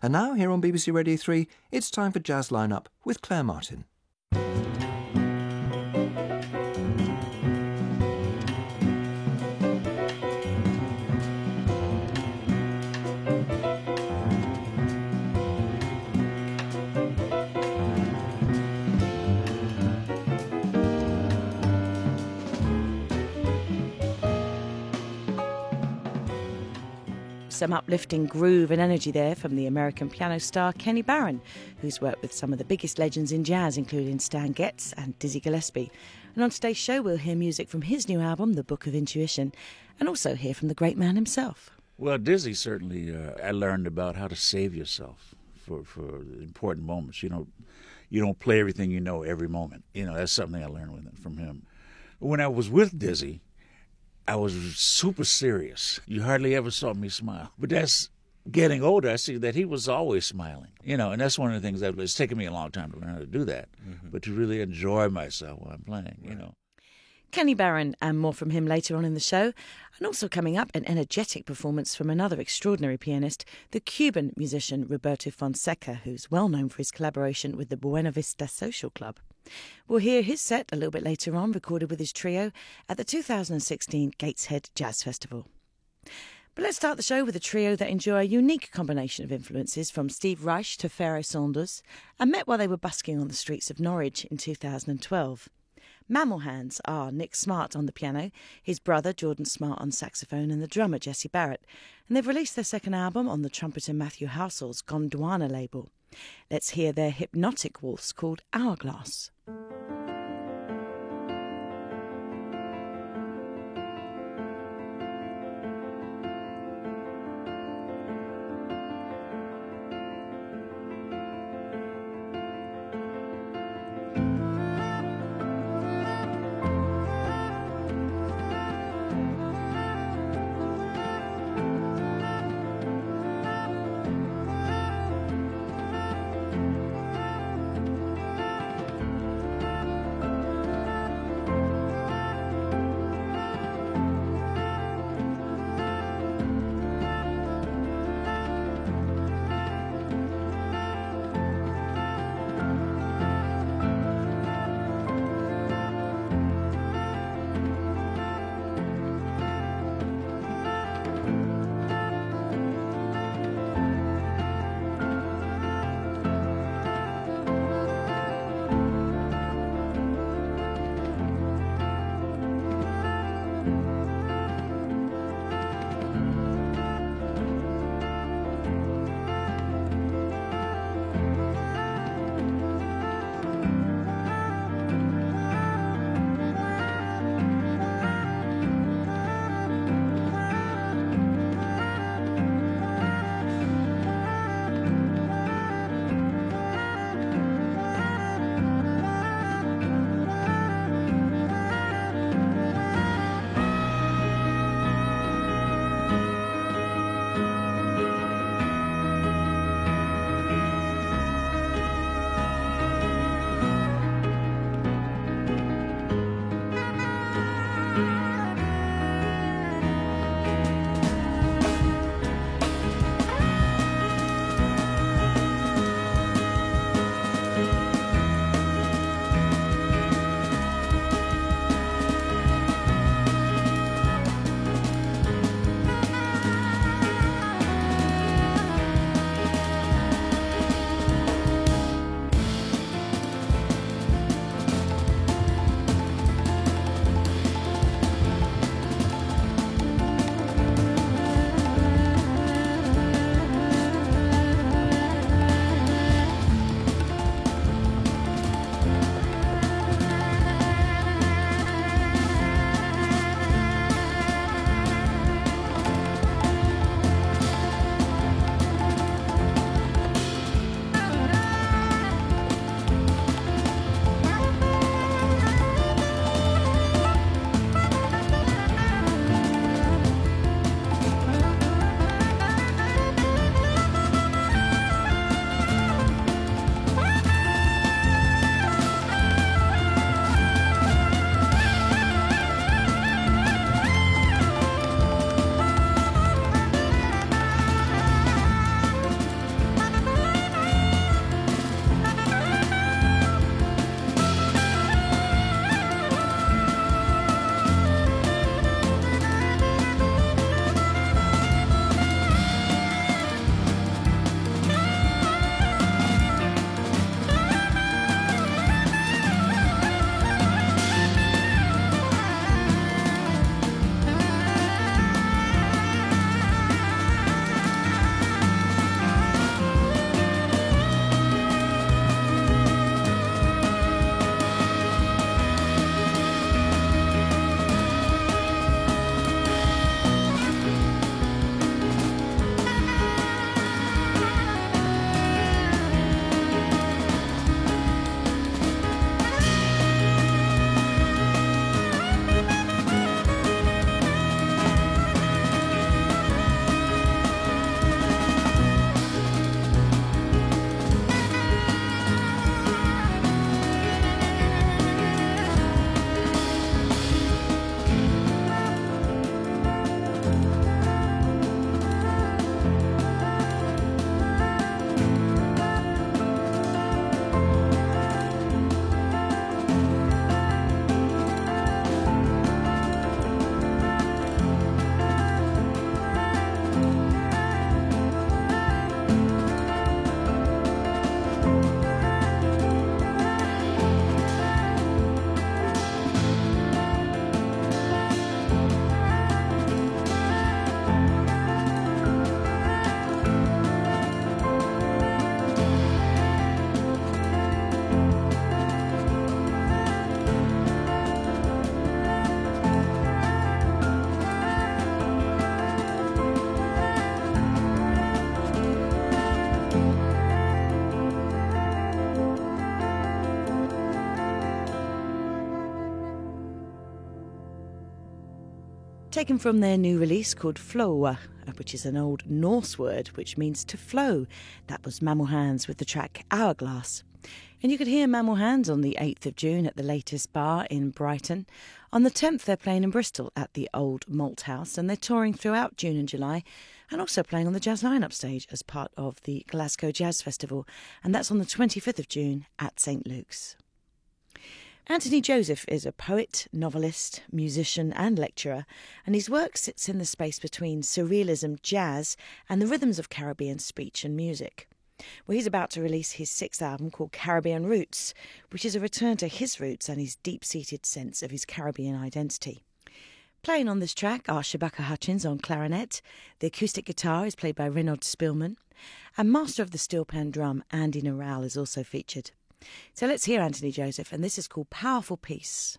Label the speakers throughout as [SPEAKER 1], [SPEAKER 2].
[SPEAKER 1] And now, here on BBC Radio 3, it's time for Jazz Lineup with Claire Martin.
[SPEAKER 2] Some uplifting groove and energy there from the American piano star Kenny Barron, who's worked with some of the biggest legends in jazz, including Stan Getz and Dizzy Gillespie. And on today's show, we'll hear music from his new album, The Book of Intuition, and also hear from the great man himself.
[SPEAKER 3] Well, Dizzy, certainly, I learned about how to save yourself for important moments. You don't play everything you know every moment. That's something I learned from him. When I was with Dizzy, I was super serious. You hardly ever saw me smile. But that's getting older. I see that he was always smiling. And that's one of the things that it's taken me a long time to learn how to do that. Mm-hmm. But to really enjoy myself while I'm playing,
[SPEAKER 2] Kenny Barron, and more from him later on in the show. And also coming up, an energetic performance from another extraordinary pianist, the Cuban musician Roberto Fonseca, who's well known for his collaboration with the Buena Vista Social Club. We'll hear his set a little bit later on, recorded with his trio at the 2016 Gateshead Jazz Festival. But let's start the show with a trio that enjoy a unique combination of influences from Steve Reich to Pharoah Sanders, and met while they were busking on the streets of Norwich in 2012. Mammal Hands are Nick Smart on the piano, his brother Jordan Smart on saxophone, and the drummer Jesse Barrett. And they've released their second album on the trumpeter Matthew Housel's Gondwana label. Let's hear their hypnotic waltz called Hourglass. Taken from their new release called Flowa, which is an old Norse word which means to flow. That was Mammal Hands with the track Hourglass. And you could hear Mammal Hands on the 8th of June at the Latest Bar in Brighton. On the 10th, they're playing in Bristol at the Old Malt House, and they're touring throughout June and July, and also playing on the Jazz Line-Up stage as part of the Glasgow Jazz Festival, and that's on the 25th of June at St Luke's. Anthony Joseph is a poet, novelist, musician and lecturer, and his work sits in the space between surrealism, jazz and the rhythms of Caribbean speech and music. Well, he's about to release his 6th album called Caribbean Roots, which is a return to his roots and his deep-seated sense of his Caribbean identity. Playing on this track are Shabaka Hutchins on clarinet, the acoustic guitar is played by Renaud Spillman, and master of the steel pan drum Andy Naral is also featured. So let's hear Anthony Joseph, and this is called Powerful Peace.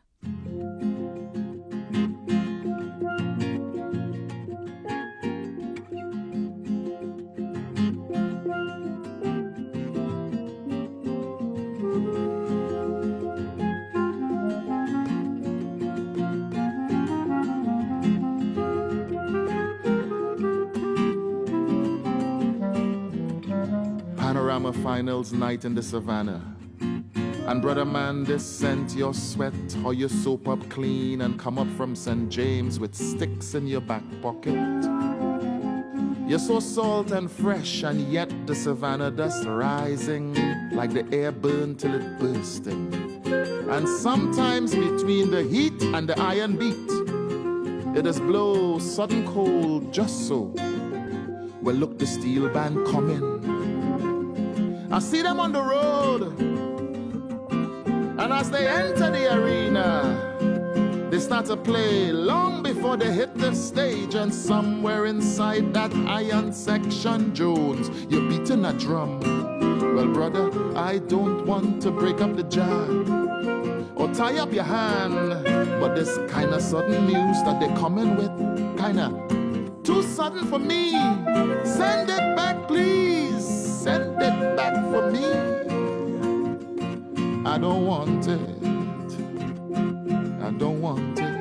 [SPEAKER 4] Panorama Finals night in the savannah. And brother man, this scent your sweat, how you soap up clean and come up from St. James with sticks in your back pocket. You're so salt and fresh, and yet the savannah dust rising like the air burned till it bursting. And sometimes between the heat and the iron beat, it does blow sudden cold just so. Well, look, the steel band coming. I see them on the road. And as they enter the arena, they start to play long before they hit the stage. And somewhere inside that iron section, Jones, you're beating a drum. Well, brother, I don't want to break up the jam or tie up your hand, but this kind of sudden news that they're coming with, kind of too sudden for me. Send it back, please. Send it back for me. I don't want it. I don't want it.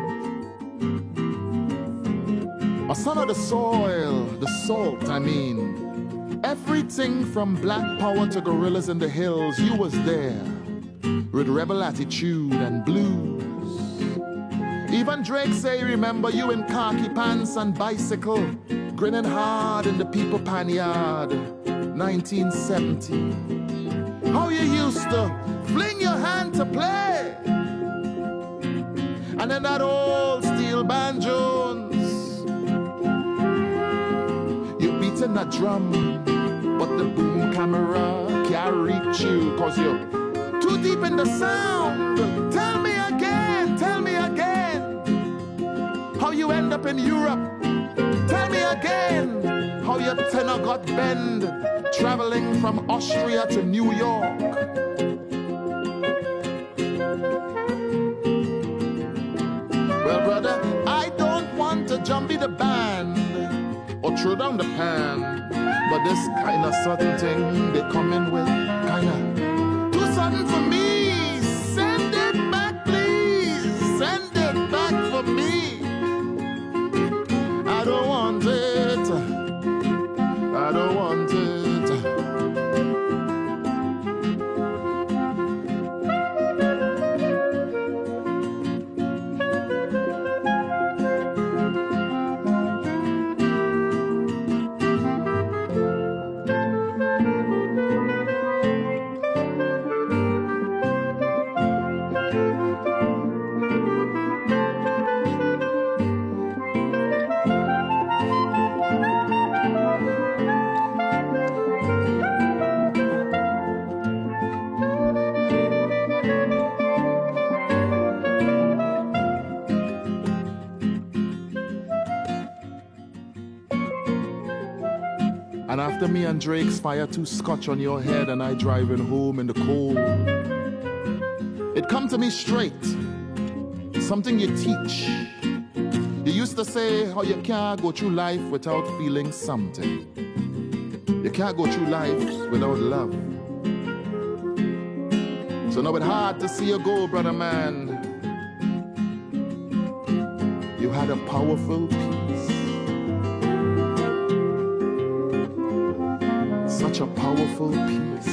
[SPEAKER 4] A son of the soil, the salt, I mean. Everything from black power to gorillas in the hills, you was there. With rebel attitude and blues. Even Drake say, remember you in khaki pants and bicycle, grinning hard in the people pan yard, 1970. How you used to fling your hand to play. And then that old steel band Jones, you're beating that drum, but the boom camera can't reach you, cause you're too deep in the sound. Tell me again, how you end up in Europe. Tell me again, how your tenor got bent, traveling from Austria to New York. Well, brother, I don't want to jump in the band or throw down the pan, but this kind of sudden thing they come in with, kind of too sudden for me. Send it back, please. Send it back for me. I don't want it. I don't want it. And after me and Drake's fire 2 scotch on your head and I driving home in the cold, it come to me straight, something you teach. You used to say how you can't go through life without feeling something. You can't go through life without love. So now it's hard to see you go, brother man. You had a powerful piece. Such a powerful piece.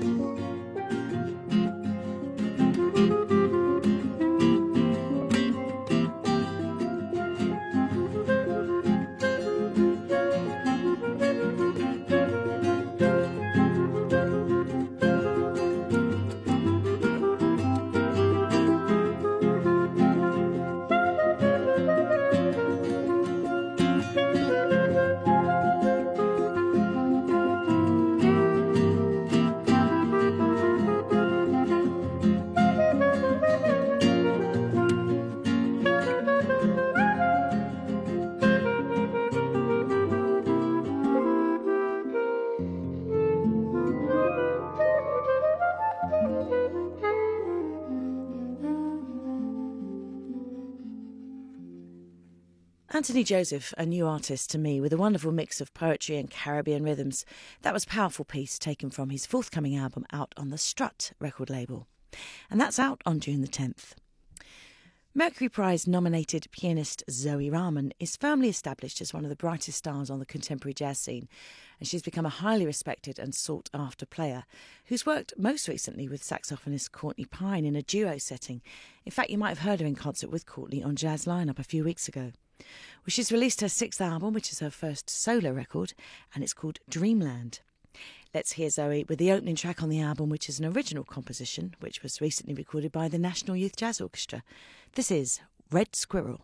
[SPEAKER 2] Anthony Joseph, a new artist to me, with a wonderful mix of poetry and Caribbean rhythms. That was a powerful piece taken from his forthcoming album out on the Strut record label. And that's out on June the 10th. Mercury Prize-nominated pianist Zoe Rahman is firmly established as one of the brightest stars on the contemporary jazz scene, and she's become a highly respected and sought-after player who's worked most recently with saxophonist Courtney Pine in a duo setting. In fact, you might have heard her in concert with Courtney on Jazz Lineup a few weeks ago. Well, she's released her sixth album, which is her first solo record, and it's called Dreamland. Let's hear Zoe with the opening track on the album, which is an original composition, which was recently recorded by the National Youth Jazz Orchestra. This is Red Squirrel.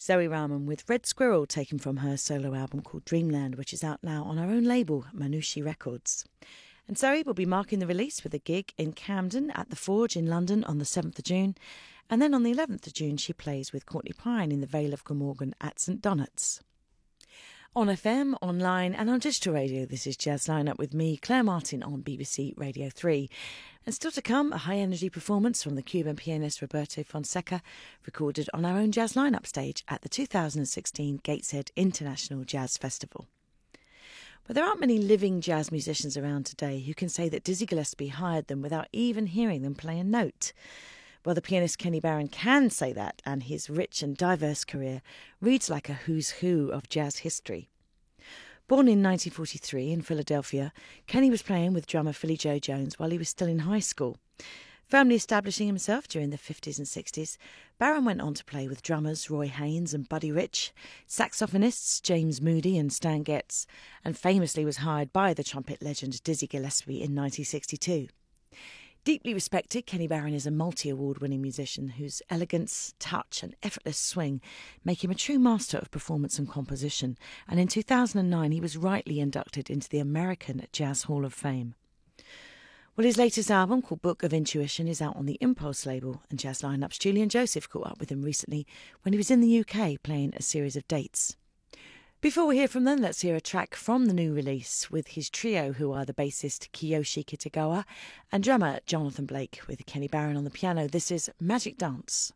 [SPEAKER 2] Zoe Rahman with Red Squirrel, taken from her solo album called Dreamland, which is out now on her own label, Manushi Records. And Zoe will be marking the release with a gig in Camden at the Forge in London on the 7th of June. And then on the 11th of June, she plays with Courtney Pine in the Vale of Glamorgan at St Donat's. On FM, online and on digital radio, this is Jazz Lineup with me, Claire Martin, on BBC Radio 3. And still to come, a high-energy performance from the Cuban pianist Roberto Fonseca, recorded on our own Jazz Lineup stage at the 2016 Gateshead International Jazz Festival. But there aren't many living jazz musicians around today who can say that Dizzy Gillespie hired them without even hearing them play a note. Well, the pianist Kenny Barron can say that, and his rich and diverse career reads like a who's who of jazz history. Born in 1943 in Philadelphia, Kenny was playing with drummer Philly Joe Jones while he was still in high school. Firmly establishing himself during the 50s and 60s, Barron went on to play with drummers Roy Haynes and Buddy Rich, saxophonists James Moody and Stan Getz, and famously was hired by the trumpet legend Dizzy Gillespie in 1962. Deeply respected, Kenny Barron is a multi-award-winning musician whose elegance, touch and effortless swing make him a true master of performance and composition, and in 2009 he was rightly inducted into the American Jazz Hall of Fame. Well, his latest album, called Book of Intuition, is out on the Impulse label, and Jazz Lineup's Julian Joseph caught up with him recently when he was in the UK playing a series of dates. Before we hear from them, let's hear a track from the new release with his trio, who are the bassist Kiyoshi Kitagawa and drummer Jonathan Blake, with Kenny Barron on the piano. This is Magic Dance.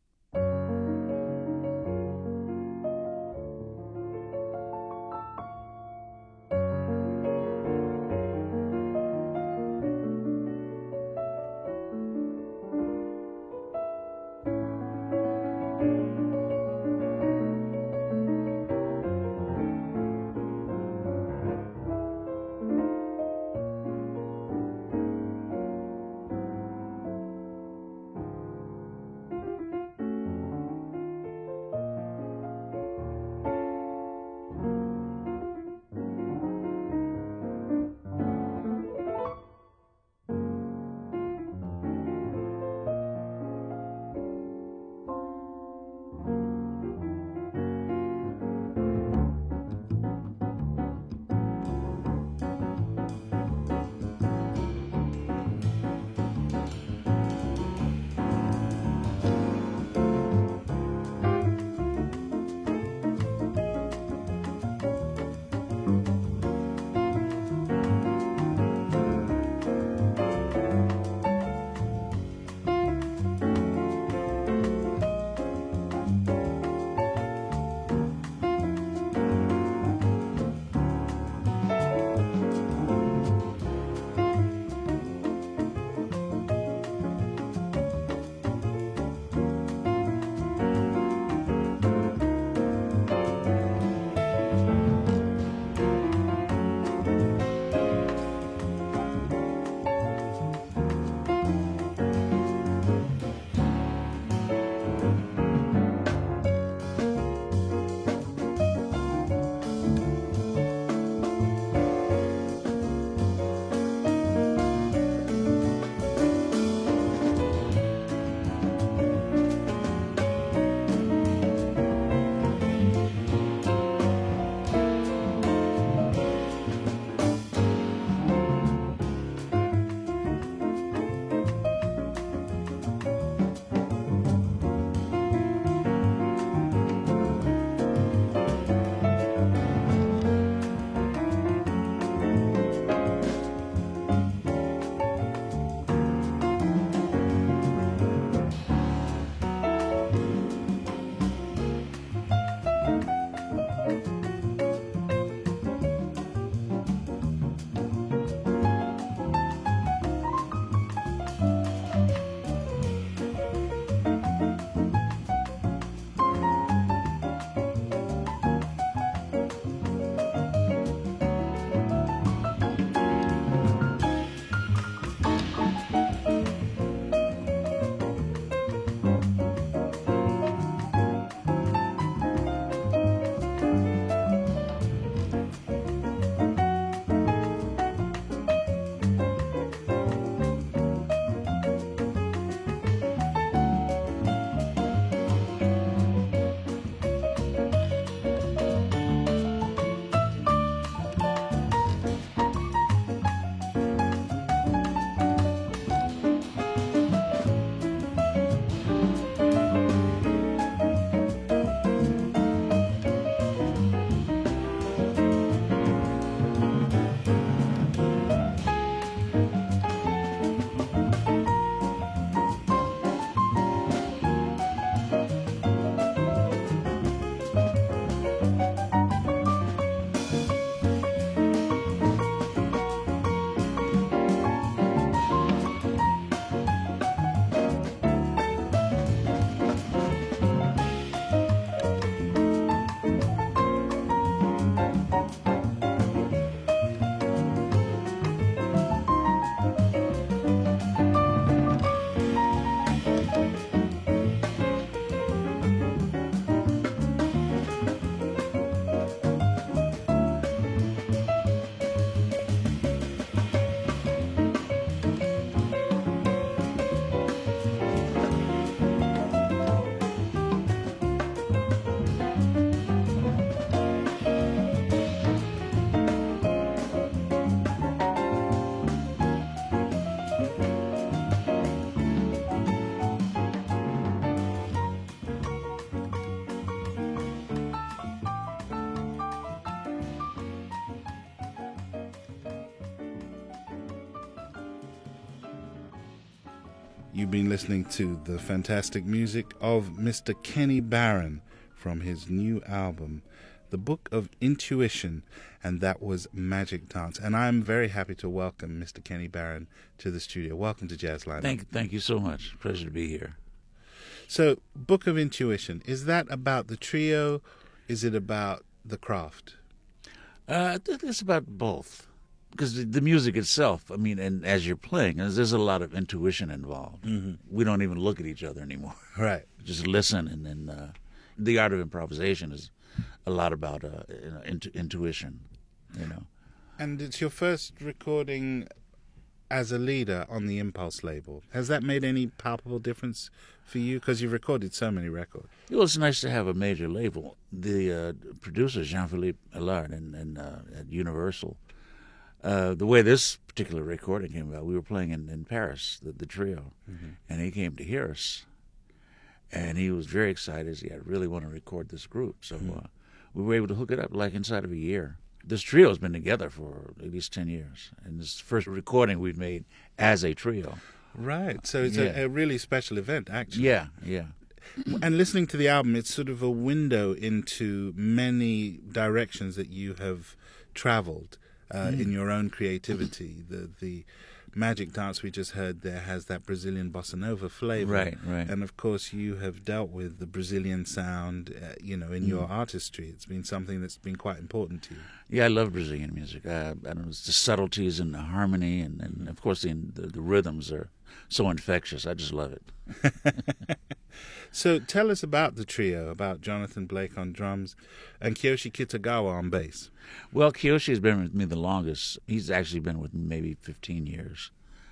[SPEAKER 5] You've been listening to the fantastic music of Mr. Kenny Barron from his new album, The Book of Intuition, and that was Magic Dance. And I'm very happy to welcome Mr. Kenny Barron to the studio. Welcome to Jazz Lineup.
[SPEAKER 3] Thank you so much. Pleasure to be here.
[SPEAKER 5] So, Book of Intuition, is that about the trio? Is it about the craft?
[SPEAKER 3] I think it's about both. Because the music itself, I mean, and as you're playing, there's a lot of intuition involved. Mm-hmm. We don't even look at each other anymore.
[SPEAKER 5] Right.
[SPEAKER 3] Just listen, and then the art of improvisation is a lot about intuition, you know.
[SPEAKER 5] And it's your first recording as a leader on the Impulse label. Has that made any palpable difference for you? Because you've recorded so many records.
[SPEAKER 3] Well, it's nice to have a major label. The producer, Jean-Philippe Allard, at Universal, the way this particular recording came about, we were playing in Paris, the trio, mm-hmm. and he came to hear us. And he was very excited. He really want to record this group. So we were able to hook it up like inside of a year. This trio has been together for at least 10 years. And this is the first recording we've made as a trio.
[SPEAKER 5] Right. So it's a really special event, actually.
[SPEAKER 3] Yeah.
[SPEAKER 5] And listening to the album, it's sort of a window into many directions that you have traveled in your own creativity. The Magic Dance we just heard there has that Brazilian bossa nova flavor.
[SPEAKER 3] Right.
[SPEAKER 5] And of course you have dealt with the Brazilian sound, in your artistry. It's been something that's been quite important to you. Yeah,
[SPEAKER 3] I love Brazilian music. I don't know, it's the subtleties and the harmony, and of course the rhythms are so infectious. I just love it.
[SPEAKER 5] So tell us about the trio, about Jonathan Blake on drums and Kiyoshi Kitagawa on bass.
[SPEAKER 3] Well, Kiyoshi has been with me the longest. He's actually been with me maybe 15 years.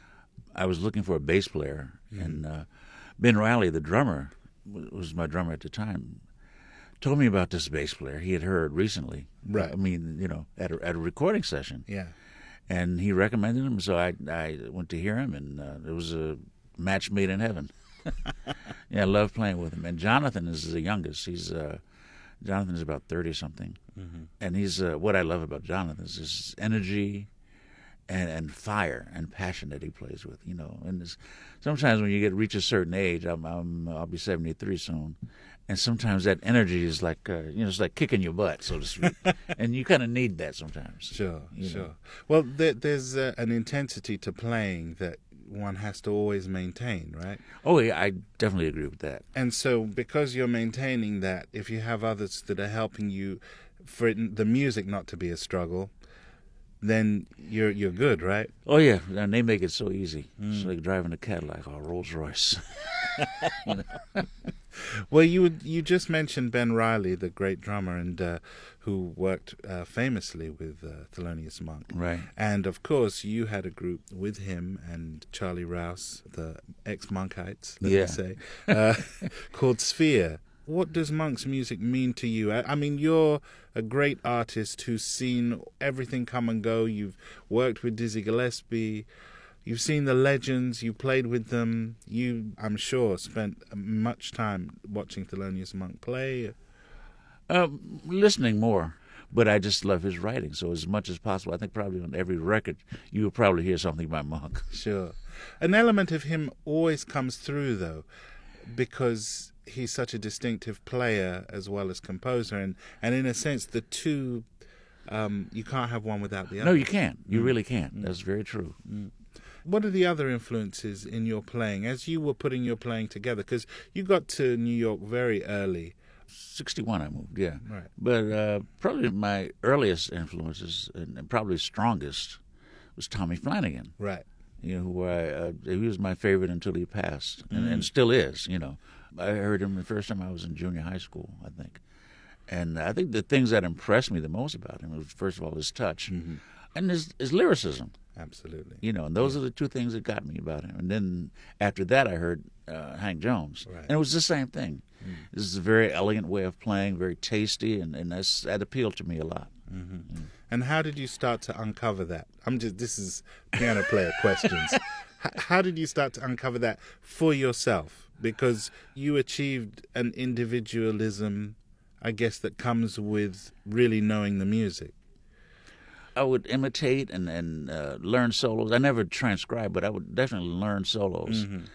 [SPEAKER 3] I was looking for a bass player, and Ben Riley, the drummer, was my drummer at the time, told me about this bass player he had heard recently.
[SPEAKER 5] Right.
[SPEAKER 3] I mean, at a recording session.
[SPEAKER 5] Yeah.
[SPEAKER 3] And he recommended him, so I went to hear him, and it was a match made in heaven. Yeah, I love playing with him. And Jonathan is the youngest. Jonathan is about 30-something. Mm-hmm. And he's what I love about Jonathan is his energy and fire and passion that he plays with, And sometimes when you reach a certain age, I'll be 73 soon, and sometimes that energy is like, it's like kicking your butt, so to speak. And you kind of need that sometimes.
[SPEAKER 5] Sure. Well, there's an intensity to playing that one has to always maintain, right?
[SPEAKER 3] Oh, yeah, I definitely agree with that.
[SPEAKER 5] And so because you're maintaining that, if you have others that are helping you for the music not to be a struggle, then you're good, right?
[SPEAKER 3] Oh, yeah, and they make it so easy. It's like driving a Cadillac or a Rolls Royce.
[SPEAKER 5] Well, you just mentioned Ben Riley, the great drummer, and who worked famously with Thelonious Monk.
[SPEAKER 3] Right.
[SPEAKER 5] And, of course, you had a group with him and Charlie Rouse, the ex-Monkites, let me say, called Sphere. What does Monk's music mean to you? I mean, you're a great artist who's seen everything come and go. You've worked with Dizzy Gillespie. You've seen the legends. You played with them. You, I'm sure, spent much time watching Thelonious Monk play.
[SPEAKER 3] Listening more. But I just love his writing. So as much as possible, I think probably on every record, you will probably hear something by Monk.
[SPEAKER 5] Sure. An element of him always comes through, though, because he's such a distinctive player as well as composer, and in a sense the two you can't have one without the other.
[SPEAKER 3] No, you can't. You really can't. That's very true.
[SPEAKER 5] What are the other influences in your playing as you were putting your playing together? Because you got to New York very early.
[SPEAKER 3] 61 I moved, yeah.
[SPEAKER 5] Right.
[SPEAKER 3] But probably my earliest influences, and probably strongest, was Tommy Flanagan.
[SPEAKER 5] Right.
[SPEAKER 3] He was my favorite until he passed, and still is, I heard him the first time I was in junior high school, I think. And I think the things that impressed me the most about him was, first of all, his touch and his lyricism.
[SPEAKER 5] Absolutely.
[SPEAKER 3] And those are the two things that got me about him. And then after that, I heard Hank Jones.
[SPEAKER 5] Right.
[SPEAKER 3] And it was the same thing. This is a very elegant way of playing, very tasty, and that appealed to me a lot.
[SPEAKER 5] Mm-hmm. And how did you start to uncover that? This is piano player questions. How did you start to uncover that for yourself? Because you achieved an individualism, I guess, that comes with really knowing the music.
[SPEAKER 3] I would imitate and learn solos. I never transcribed, but I would definitely learn solos.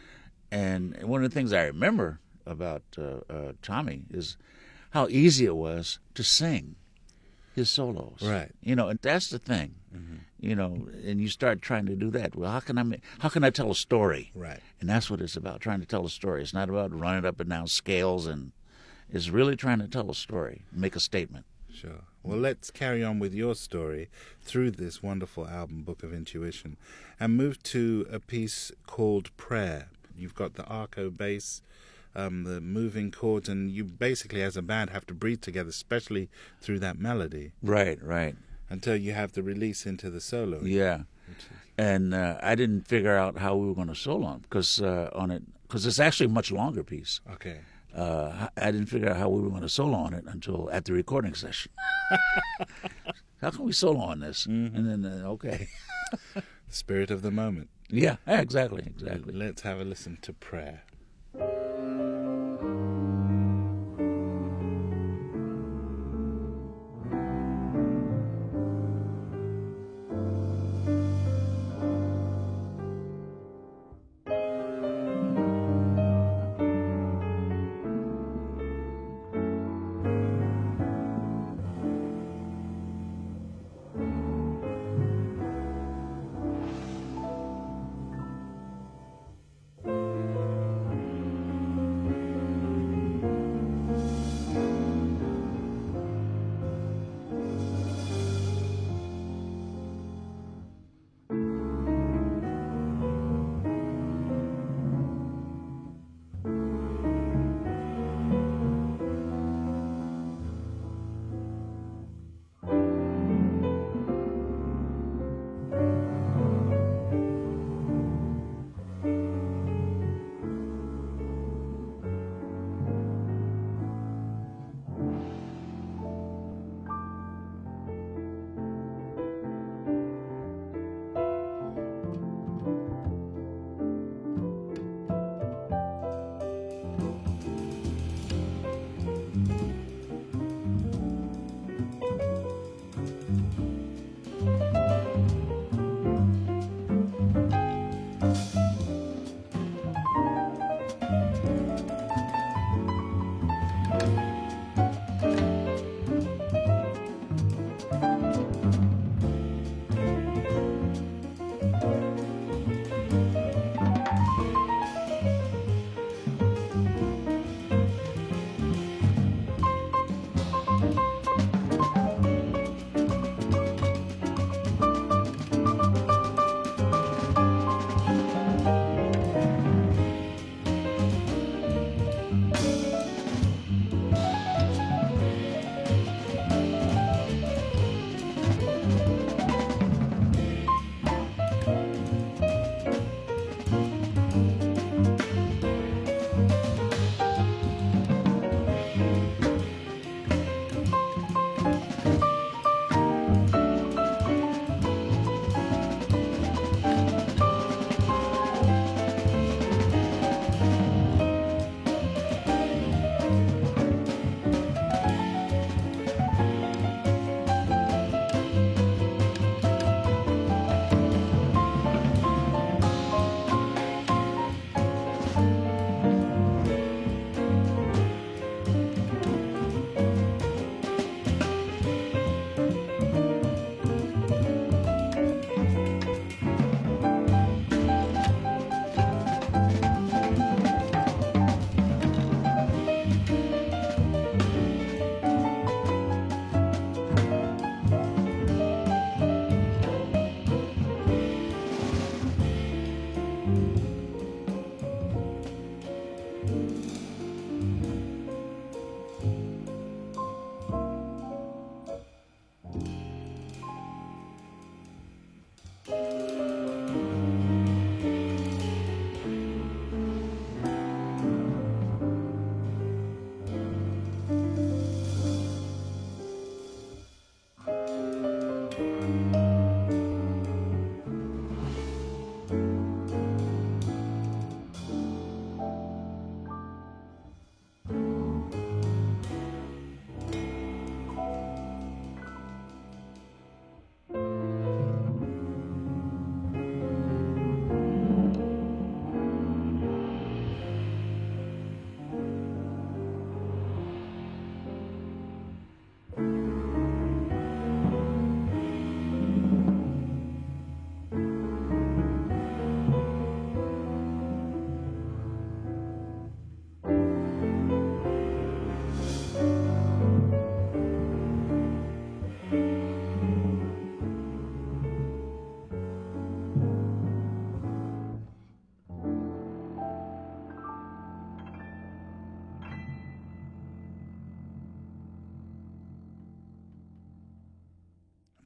[SPEAKER 3] And one of the things I remember about Tommy is how easy it was to sing his solos.
[SPEAKER 5] Right.
[SPEAKER 3] And that's the thing. And you start trying to do that. Well, how can I tell a story?
[SPEAKER 5] Right.
[SPEAKER 3] And that's what it's about, trying to tell a story. It's not about running up and down scales, and it's really trying to tell a story, make a statement.
[SPEAKER 5] Sure. Well, let's carry on with your story through this wonderful album, Book of Intuition, and move to a piece called Prayer. You've got the arco bass, the moving chords, and you basically, as a band, have to breathe together, especially through that melody.
[SPEAKER 3] Right.
[SPEAKER 5] Until you have the release into the solo.
[SPEAKER 3] Yeah. And I didn't figure out how we were going to solo on because it's actually a much longer piece.
[SPEAKER 5] Okay.
[SPEAKER 3] I didn't figure out how we were going to solo on it until at the recording session. How can we solo on this?
[SPEAKER 5] Mm-hmm.
[SPEAKER 3] And then, okay.
[SPEAKER 5] The spirit of the moment.
[SPEAKER 3] Yeah, exactly.
[SPEAKER 5] Let's have a listen to Prayer.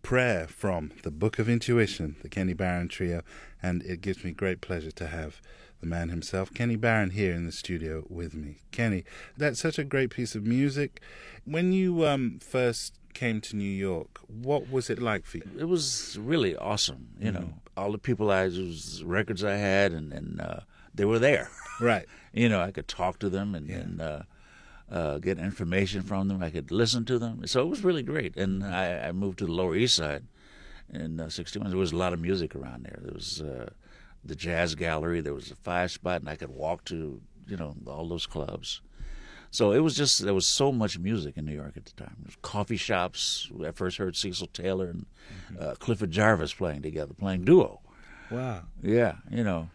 [SPEAKER 5] Prayer from the Book of Intuition, the Kenny Barron Trio, and it gives me great pleasure to have the man himself, Kenny Barron, here in the studio with me. Kenny, that's such a great piece of music. When you first came to New York, what was it like for you?
[SPEAKER 3] It was really awesome. You know, all the people records I had, and they were there.
[SPEAKER 5] Right.
[SPEAKER 3] You know, I could talk to them and get information from them. I could listen to them. So it was really great. And I moved to the Lower East Side in '61. There was a lot of music around there. There was the Jazz Gallery. There was a 5 Spot, and I could walk to, you know, all those clubs. So it was just, there was so much music in New York at the time. There was coffee shops. I first heard Cecil Taylor and Clifford Jarvis playing together, playing duo.
[SPEAKER 5] Wow.
[SPEAKER 3] Yeah, you know.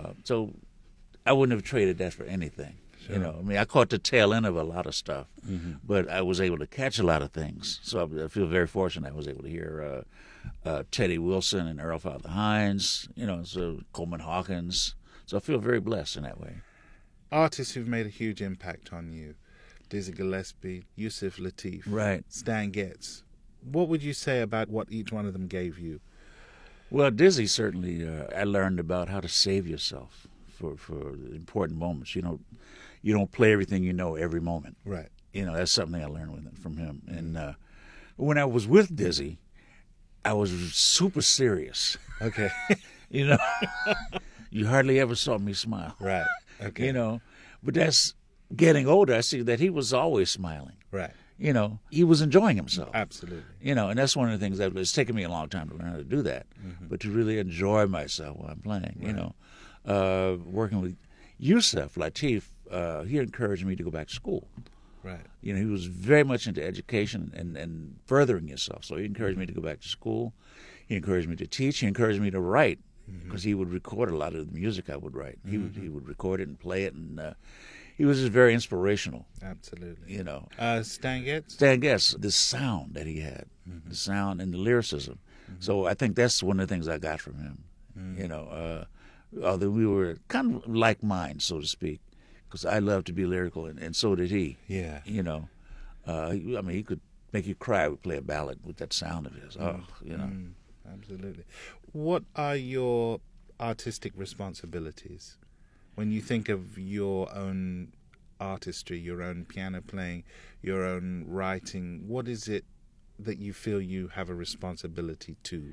[SPEAKER 3] So I wouldn't have traded that for anything. Sure. You know, I mean, I caught the tail end of a lot of stuff, but I was able to catch a lot of things. So I feel very fortunate. I was able to hear Teddy Wilson and Earl Father Hines, you know, so Coleman Hawkins. So I feel very blessed in that way.
[SPEAKER 5] Artists who've made a huge impact on you: Dizzy Gillespie, Yusef Lateef,
[SPEAKER 3] right,
[SPEAKER 5] Stan Getz. What would you say about what each one of them gave you?
[SPEAKER 3] Well, Dizzy, certainly, I learned about how to save yourself for important moments. You don't play everything you know every moment.
[SPEAKER 5] Right.
[SPEAKER 3] You know, that's something I learned from him. And when I was with Dizzy, I was super serious.
[SPEAKER 5] Okay.
[SPEAKER 3] You know, you hardly ever saw me smile.
[SPEAKER 5] Right. Okay.
[SPEAKER 3] You know, but that's getting older. I see that he was always smiling.
[SPEAKER 5] Right.
[SPEAKER 3] You know, he was enjoying himself.
[SPEAKER 5] Absolutely.
[SPEAKER 3] You know, and that's one of the things that it's taken me a long time to learn how to do that, but to really enjoy myself while I'm playing. Right. You know, working with Yusef Lateef, he encouraged me to go back to school.
[SPEAKER 5] Right.
[SPEAKER 3] You know, he was very much into education and furthering yourself. So he encouraged me to go back to school. He encouraged me to teach. He encouraged me to write, because he would record a lot of the music I would write. He would record it and play it, and he was just very inspirational.
[SPEAKER 5] Absolutely.
[SPEAKER 3] You know.
[SPEAKER 5] Stan Getz?
[SPEAKER 3] Stan Getz, the sound that he had, the sound and the lyricism. So I think that's one of the things I got from him. You know, although we were kind of like minds, so to speak, because I love to be lyrical, and so did he.
[SPEAKER 5] Yeah.
[SPEAKER 3] You know, I mean, he could make you cry. Would play a ballad with that sound of his. Oh, you know.
[SPEAKER 5] Absolutely. What are your artistic responsibilities when you think of your own artistry, your own piano playing, your own writing? What is it that you feel you have a responsibility to?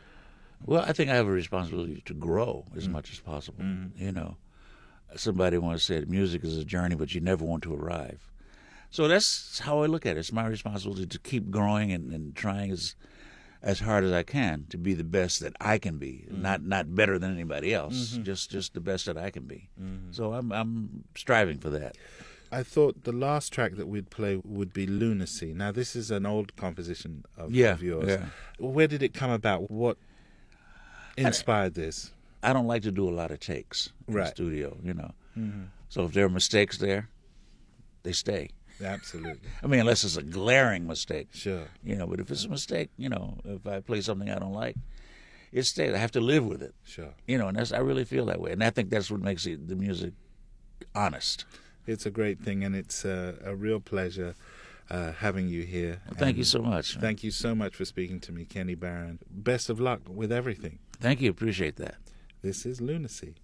[SPEAKER 3] Well, I think I have a responsibility to grow as much as possible. You know, somebody once said, music is a journey, but you never want to arrive. So that's how I look at it. It's my responsibility to keep growing and trying as hard as I can to be the best that I can be, not better than anybody else, just the best that I can be. So I'm striving for that.
[SPEAKER 5] I thought the last track that we'd play would be Lunacy. Now, this is an old composition of yours.
[SPEAKER 3] Yeah.
[SPEAKER 5] Where did it come about? What inspired this?
[SPEAKER 3] I don't like to do a lot of takes in the studio, you know. So if there are mistakes there, they stay.
[SPEAKER 5] Absolutely.
[SPEAKER 3] I mean, unless it's a glaring mistake.
[SPEAKER 5] Sure.
[SPEAKER 3] You know, but if it's a mistake, you know, if I play something I don't like, it stays. I have to live with it.
[SPEAKER 5] Sure.
[SPEAKER 3] You know, and I really feel that way. And I think that's what makes the music honest.
[SPEAKER 5] It's a great thing, and it's a real pleasure having you here.
[SPEAKER 3] Well, thank you so much.
[SPEAKER 5] Thank you so much for speaking to me, Kenny Barron. Best of luck with everything.
[SPEAKER 3] Thank you. Appreciate that.
[SPEAKER 5] This is Lunacy.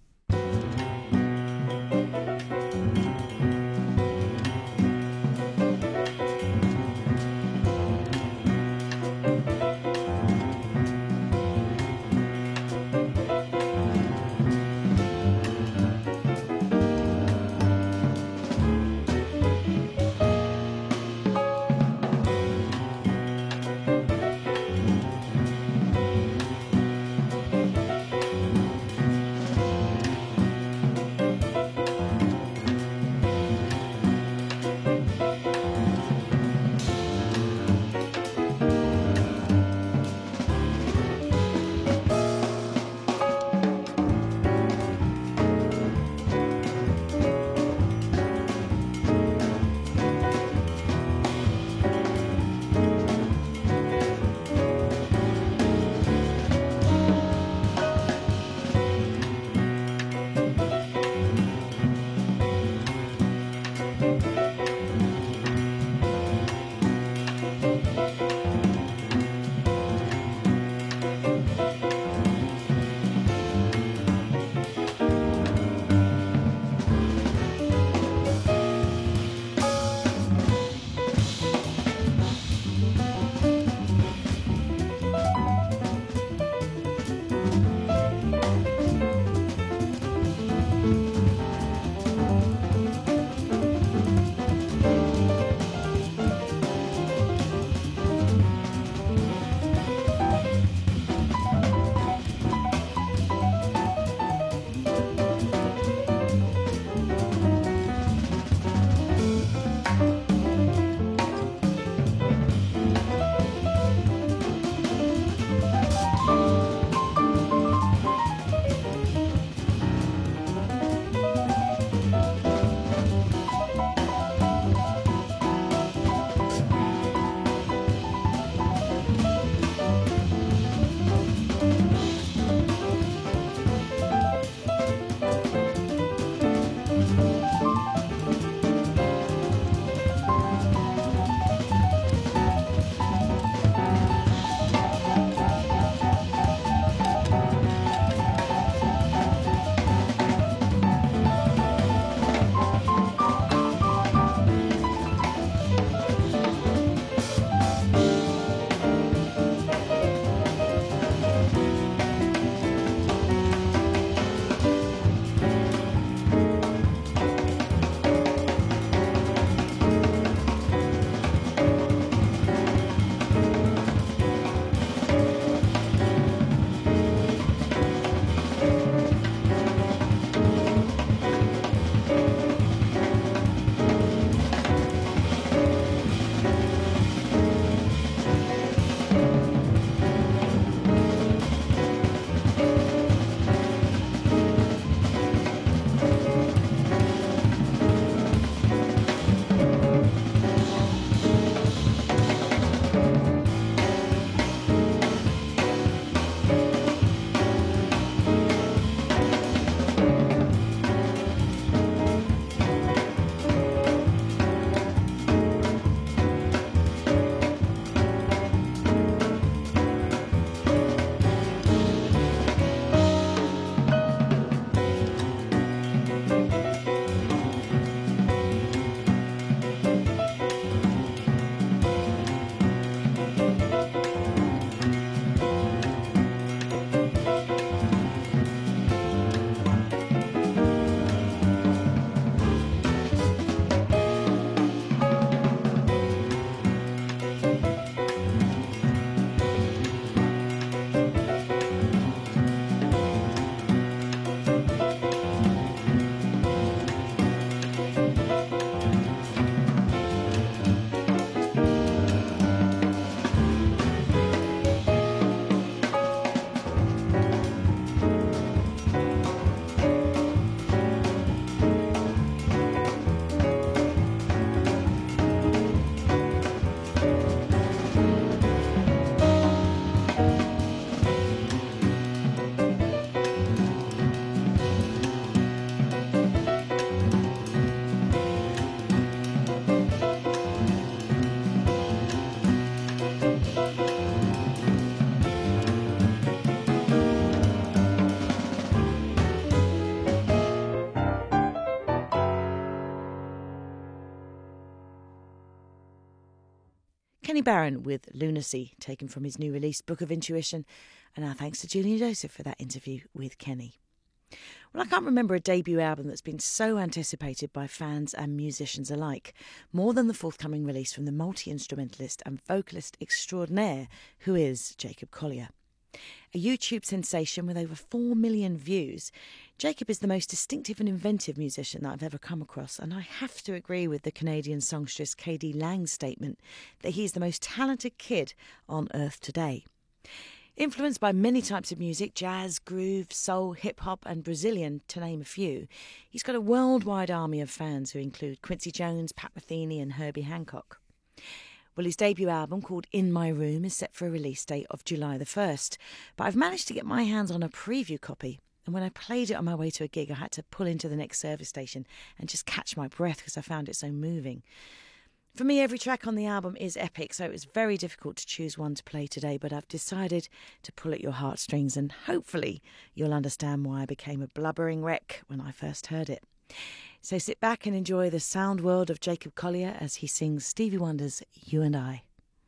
[SPEAKER 2] Kenny Barron with Lunacy, taken from his new release, Book of Intuition. And our thanks to Julian Joseph for that interview with Kenny. Well, I can't remember a debut album that's been so anticipated by fans and musicians alike, more than the forthcoming release from the multi-instrumentalist and vocalist extraordinaire who is Jacob Collier. A YouTube sensation with over 4 million views, Jacob is the most distinctive and inventive musician that I've ever come across, and I have to agree with the Canadian songstress K.D. Lang's statement that he's the most talented kid on earth today. Influenced by many types of music, jazz, groove, soul, hip-hop and Brazilian, to name a few, he's got a worldwide army of fans who include Quincy Jones, Pat Metheny and Herbie Hancock. Well, his debut album, called In My Room, is set for a release date of July the 1st, but I've managed to get my hands on a preview copy, and when I played it on my way to a gig, I had to pull into the next service station and just catch my breath because I found it so moving. For me, every track on the album is epic, so it was very difficult to choose one to play today, but I've decided to pull at your heartstrings, and hopefully you'll understand why I became a blubbering wreck when I first heard it. So sit back and enjoy the sound world of Jacob Collier as he sings Stevie Wonder's You and I.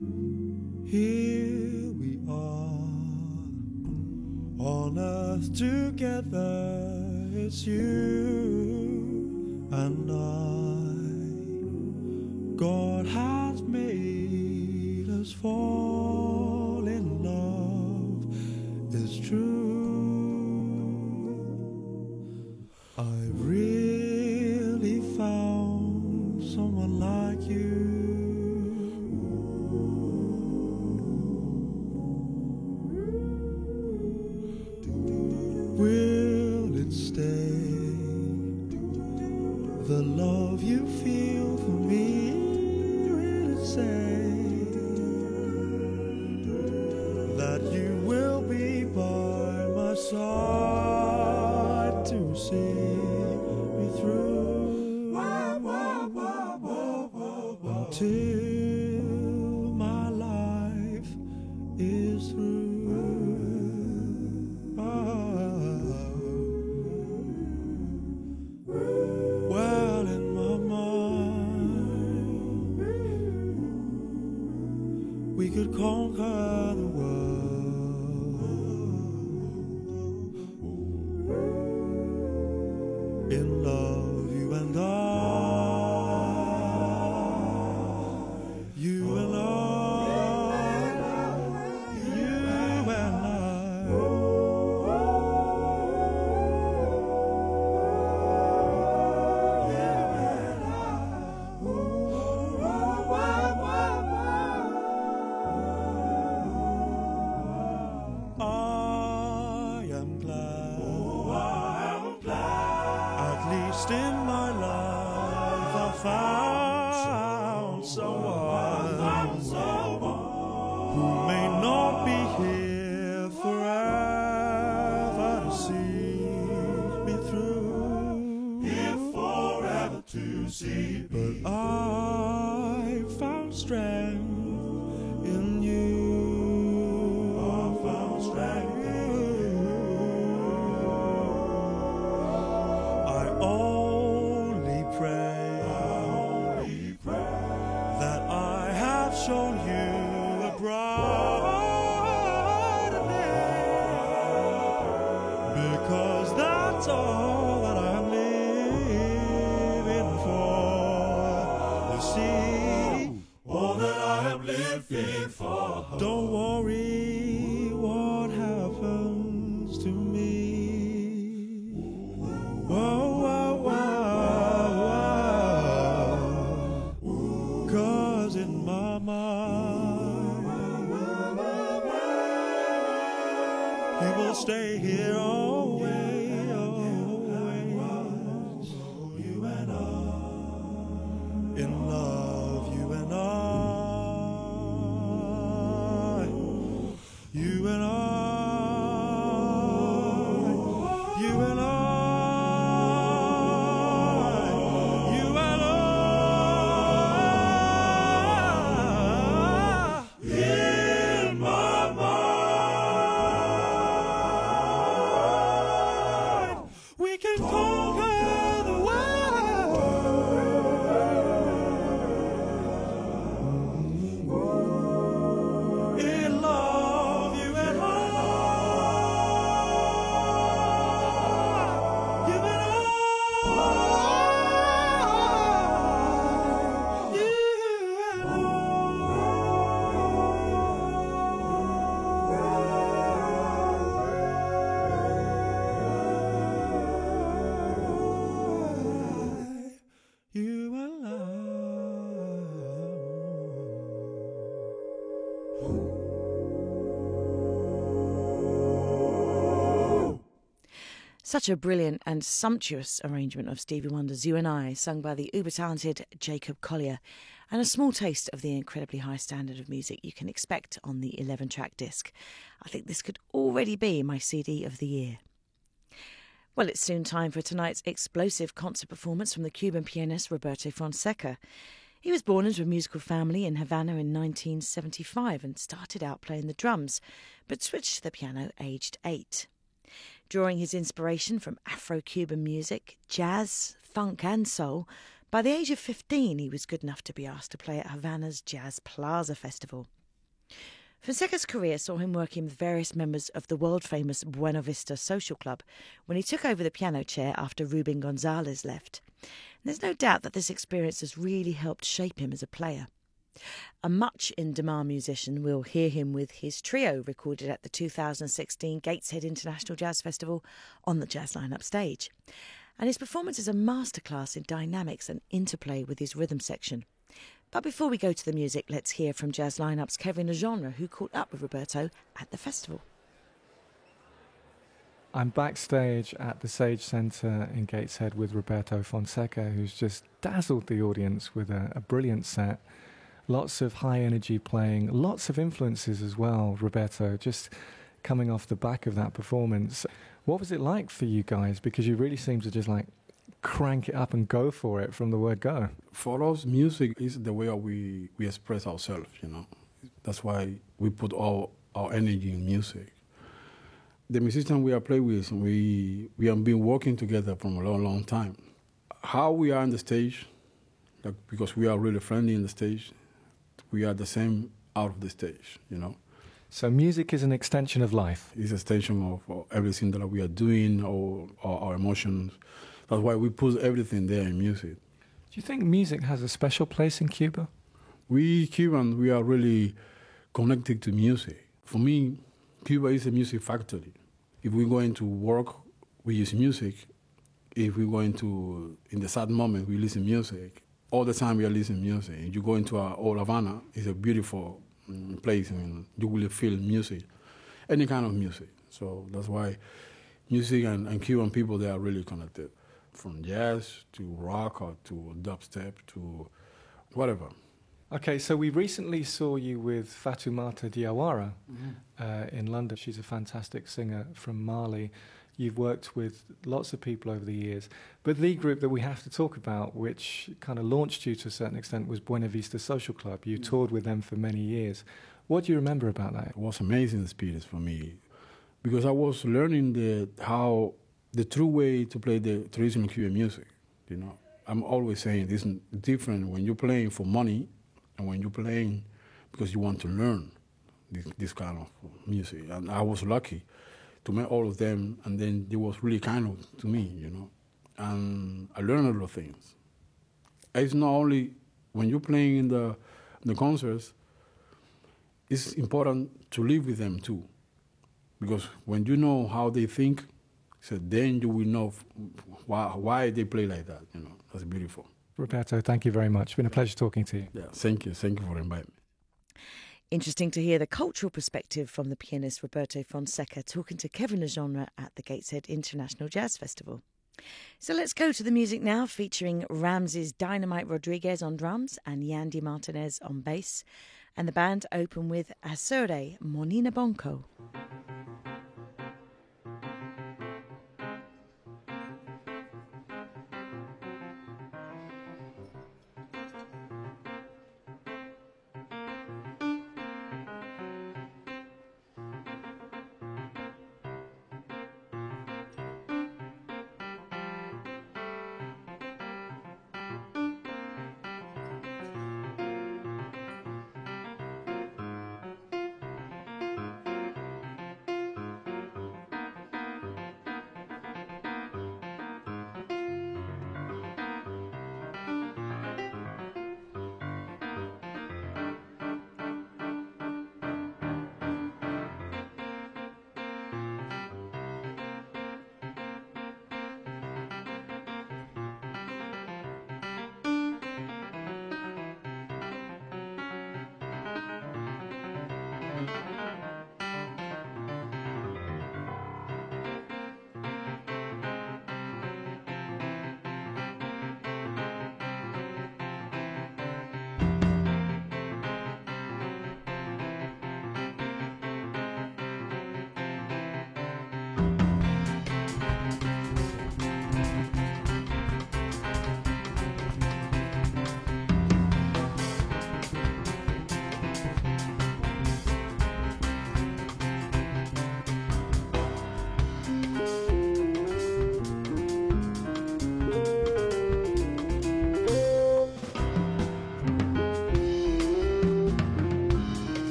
[SPEAKER 6] Here we are, on earth together, it's you and I. God has made us fall in love, it's true. I've really found someone like you. Will it stay? The love you feel for me, will it say that you will be by my side to see me through until my life is through? Well, in my mind, we could conquer the world. In love, you and I. You and I. You and I. I am glad, at least in my life I found someone who may not be here forever to see me through. Here forever to see me. But I found strength in you. I found strength in you. I only pray that I have shown you a brighter day, because that's all that I'm living for. You see, all that I am living for. Don't worry what happens to me. Whoa, whoa, whoa, whoa. 'Cause in my mind, you will stay here always, always. You and I, in love, you and I. You and I, you and I, you and I, in my mind, we can conquer the world.
[SPEAKER 2] Such a brilliant and sumptuous arrangement of Stevie Wonder's You and I, sung by the uber-talented Jacob Collier, and a small taste of the incredibly high standard of music you can expect on the 11-track disc. I think this could already be my CD of the year. Well, it's soon time for tonight's explosive concert performance from the Cuban pianist Roberto Fonseca. He was born into a musical family in Havana in 1975 and started out playing the drums, but switched to the piano aged 8. Drawing his inspiration from Afro-Cuban music, jazz, funk and soul, by the age of 15 he was good enough to be asked to play at Havana's Jazz Plaza Festival. Fonseca's career saw him working with various members of the world-famous Buena Vista Social Club when he took over the piano chair after Ruben Gonzalez left. And there's no doubt that this experience has really helped shape him as a player. A much-in-demand musician, will hear him with his trio recorded at the 2016 Gateshead International Jazz Festival on the Jazz Lineup stage. And his performance is a masterclass in dynamics and interplay with his rhythm section. But before we go to the music, let's hear from Jazz Lineup's Kevin Legendre, who caught up with Roberto at the festival.
[SPEAKER 7] I'm backstage at the Sage Centre in Gateshead with Roberto Fonseca, who's just dazzled the audience with a brilliant set. Lots of high energy playing, lots of influences as well, Roberto, just coming off the back of that performance. What was it like for you guys? Because you really seem to just like crank it up and go for it from the word go.
[SPEAKER 8] For us, music is the way we express ourselves, you know. That's why we put all our energy in music. The musicians we are playing with, we have been working together from a long, long time. How we are on the stage, like, because we are really friendly in the stage, we are the same out of the stage, you know.
[SPEAKER 7] So music is an extension of life.
[SPEAKER 8] It's an extension of everything that we are doing, or our emotions. That's why we put everything there in music.
[SPEAKER 7] Do you think music has a special place in Cuba?
[SPEAKER 8] We Cubans, we are really connected to music. For me, Cuba is a music factory. If we're going to work, we use music. If we're going to, in the sad moment, we listen to music. All the time we are listening to music. If you go into old Havana, it's a beautiful place, and you will feel music, any kind of music. So that's why music and Cuban people, they are really connected. From jazz to rock or to dubstep to whatever.
[SPEAKER 7] Okay, so we recently saw you with Fatoumata Diawara in London. She's a fantastic singer from Mali. You've worked with lots of people over the years. But the group that we have to talk about, which kind of launched you to a certain extent, was Buena Vista Social Club. You toured with them for many years. What do you remember about that?
[SPEAKER 8] It was amazing experience for me, because I was learning the true way to play the traditional Cuban music. You know, I'm always saying this is different when you're playing for money and when you're playing because you want to learn this kind of music. And I was lucky to meet all of them, and then they was really kind to me, you know. And I learned a lot of things. It's not only when you're playing in the concerts, it's important to live with them too. Because when you know how they think, so then you will know why they play like that, you know. That's beautiful.
[SPEAKER 7] Roberto, thank you very much. It's been a pleasure talking to you.
[SPEAKER 8] Yeah, thank you. Thank you for inviting me.
[SPEAKER 2] Interesting to hear the cultural perspective from the pianist Roberto Fonseca talking to Kevin Legendre at the Gateshead International Jazz Festival. So let's go to the music now, featuring Ramses Dynamite Rodriguez on drums and Yandy Martinez on bass. And the band open with Azure Monina Bonco.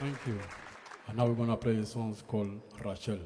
[SPEAKER 8] Thank you. And now we're going to play a song called Rachel.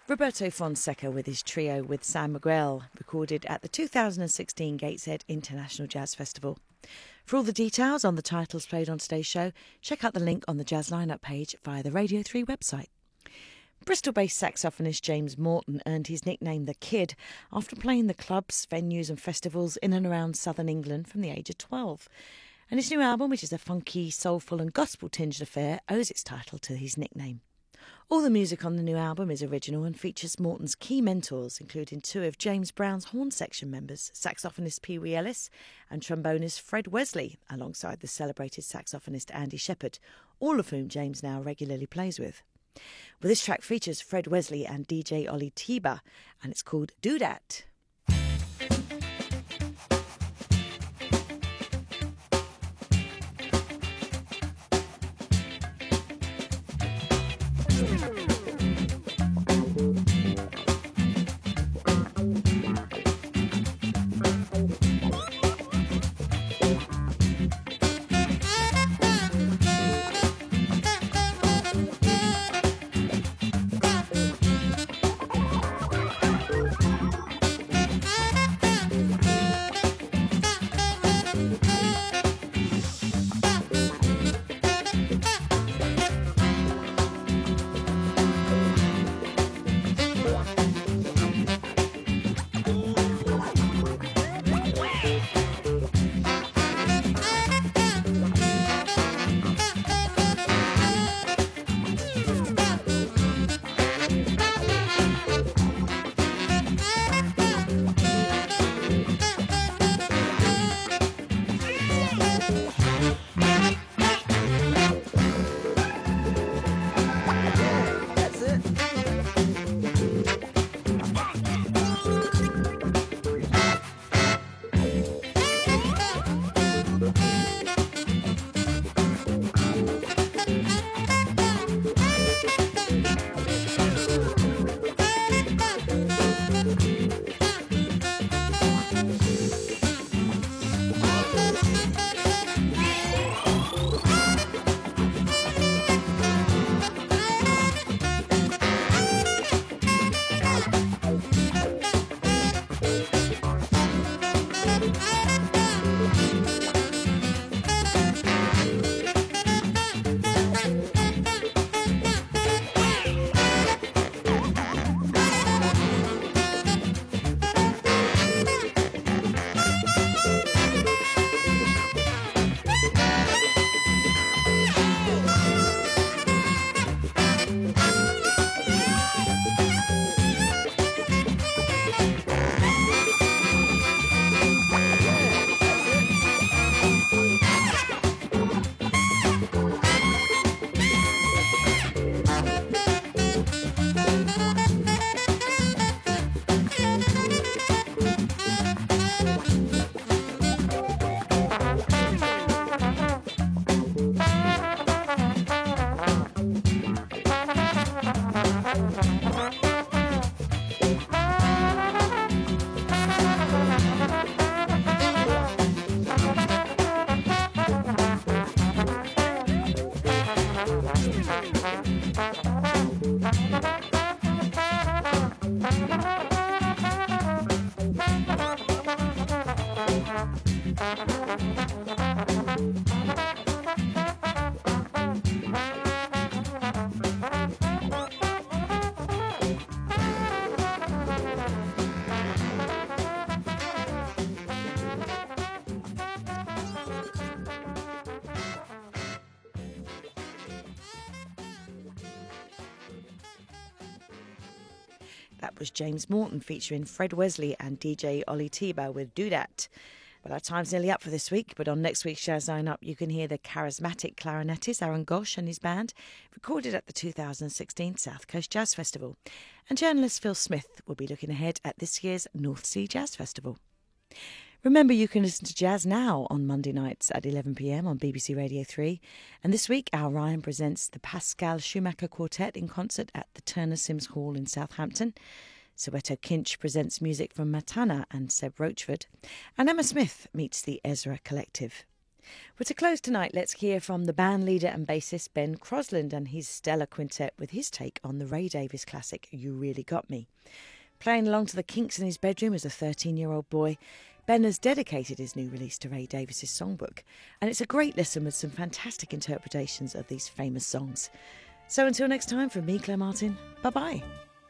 [SPEAKER 2] Roberto Fonseca with his trio with Sam McGrail, recorded at the 2016 Gateshead International Jazz Festival. For all the details on the titles played on today's show, check out the link on the Jazz Lineup page via the Radio 3 website. Bristol-based saxophonist James Morton earned his nickname The Kid after playing the clubs, venues and festivals in and around southern England from the age of 12. And his new album, which is a funky, soulful and gospel-tinged affair, owes its title to his nickname. All the music on the new album is original and features Morton's key mentors, including two of James Brown's horn section members, saxophonist Pee Wee Ellis and trombonist Fred Wesley, alongside the celebrated saxophonist Andy Shepherd, all of whom James now regularly plays with. Well, this track features Fred Wesley and DJ Ollie Tiba, and it's called Do Dat. That was James Morton featuring Fred Wesley and DJ Ollie Tiba with Do Dat. Well, our time's nearly up for this week, but on next week's Jazz Line Up, you can hear the charismatic clarinetist Aaron Gosch and his band, recorded at the 2016 South Coast Jazz Festival. And journalist Phil Smith will be looking ahead at this year's North Sea Jazz Festival. Remember, you can listen to Jazz Now on Monday nights at 11 p.m. on BBC Radio 3. And this week, Al Ryan presents the Pascal Schumacher Quartet in concert at the Turner Sims Hall in Southampton. Soweto Kinch presents music from Matana and Seb Roachford. And Emma Smith meets the Ezra Collective. Well, to close tonight, let's hear from the band leader and bassist Ben Crosland and his stellar quintet with his take on the Ray Davies classic, You Really Got Me. Playing along to the Kinks in his bedroom as a 13-year-old boy, Ben has dedicated his new release to Ray Davies' songbook, and it's a great listen with some fantastic interpretations of these famous songs. So until next time, from me, Claire Martin, bye-bye.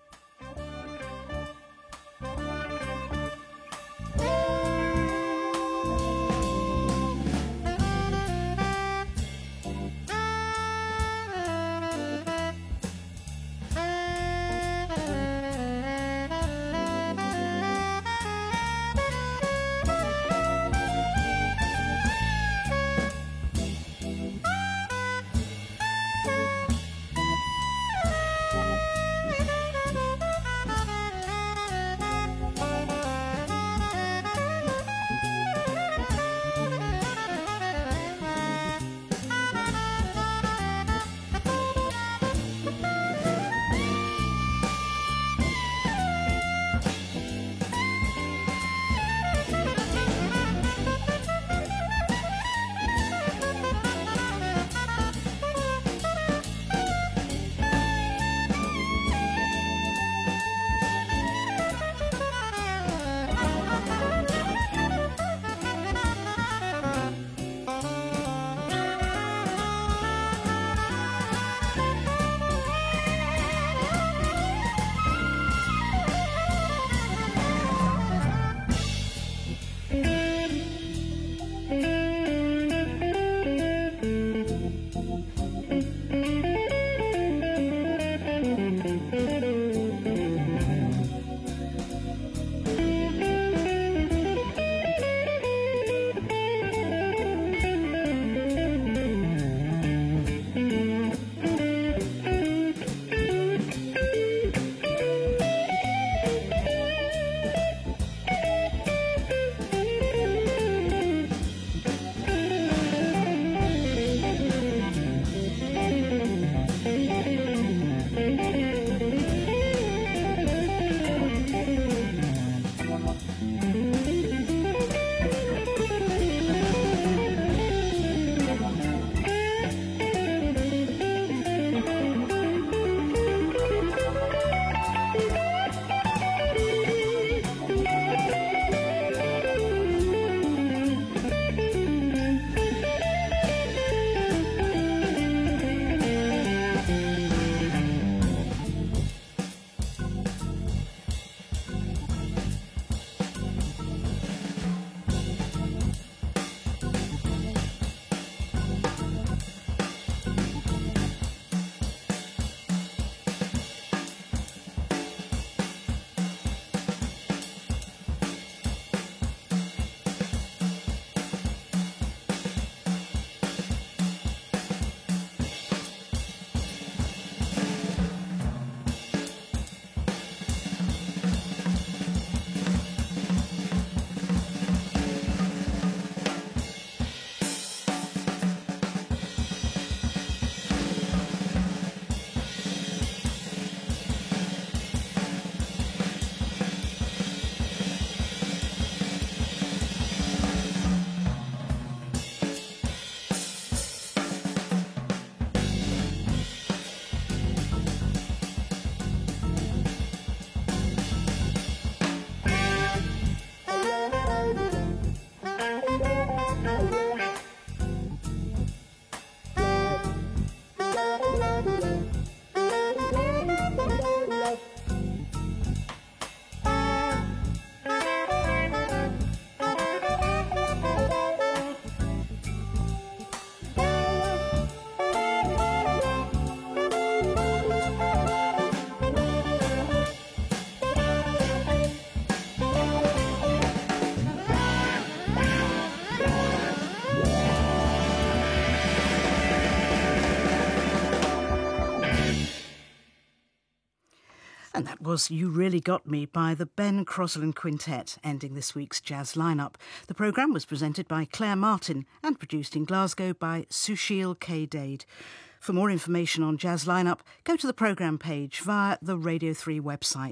[SPEAKER 9] And that was You Really Got Me by the Ben Crosland Quintet, ending this week's jazz lineup. The programme was presented by Claire Martin and produced in Glasgow by Sushil K. Dade. For more information on jazz lineup, go to the programme page via the Radio 3 website.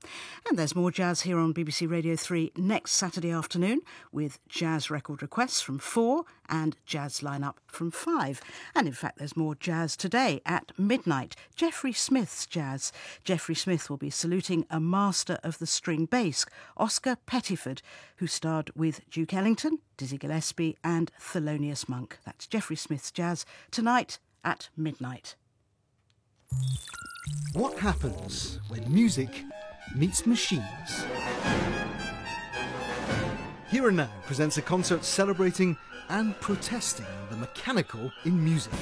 [SPEAKER 9] And there's more jazz here on BBC Radio 3 next Saturday afternoon with jazz record requests from 4 and jazz lineup from 5. And in fact, there's more jazz today at midnight. Jeffrey Smith's jazz. Jeffrey Smith will be saluting a master of the string bass, Oscar Pettiford, who starred with Duke Ellington, Dizzy Gillespie and Thelonious Monk. That's Jeffrey Smith's jazz tonight at midnight.
[SPEAKER 10] What happens when music meets machines? Here and Now presents a concert celebrating and protesting the mechanical in music.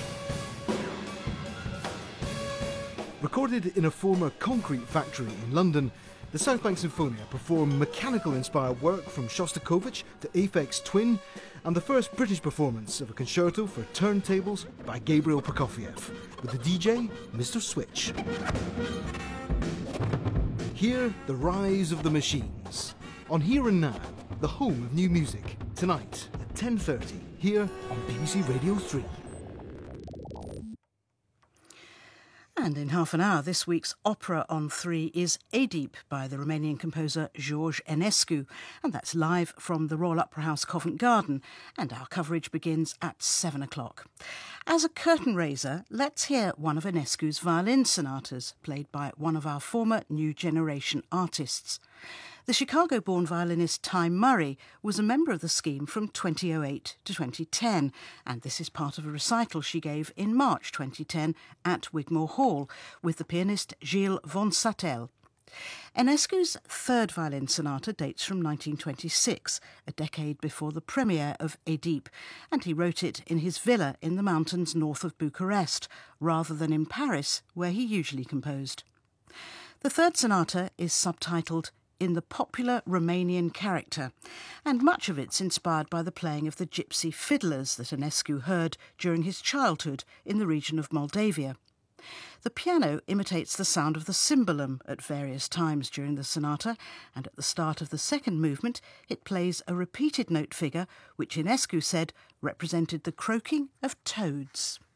[SPEAKER 10] Recorded in a former concrete factory in London, the South Bank Sinfonia perform mechanical-inspired work from Shostakovich to Aphex Twin, and the first British performance of a concerto for turntables by Gabriel Prokofiev, with the DJ, Mr. Switch. Hear the rise of the machines on Here and Now, the home of new music, tonight at 10:30 here on BBC Radio 3.
[SPEAKER 9] And in half an hour, this week's opera on 3 is Oedipe by the Romanian composer George Enescu, and that's live from the Royal Opera House, Covent Garden, and our coverage begins at 7 o'clock. As a curtain raiser, let's hear one of Enescu's violin sonatas, played by one of our former New Generation artists. The Chicago-born violinist Ty Murray was a member of the scheme from 2008 to 2010, and this is part of a recital she gave in March 2010 at Wigmore Hall with the pianist Gilles von Sattel. Enescu's third violin sonata dates from 1926, a decade before the premiere of Oedipe, and he wrote it in his villa in the mountains north of Bucharest, rather than in Paris, where he usually composed. The third sonata is subtitled In the Popular Romanian Character, and much of it's inspired by the playing of the gypsy fiddlers that Enescu heard during his childhood in the region of Moldavia. The piano imitates the sound of the cymbalum at various times during the sonata, and at the start of the second movement it plays a repeated note figure which Enescu said represented the croaking of toads.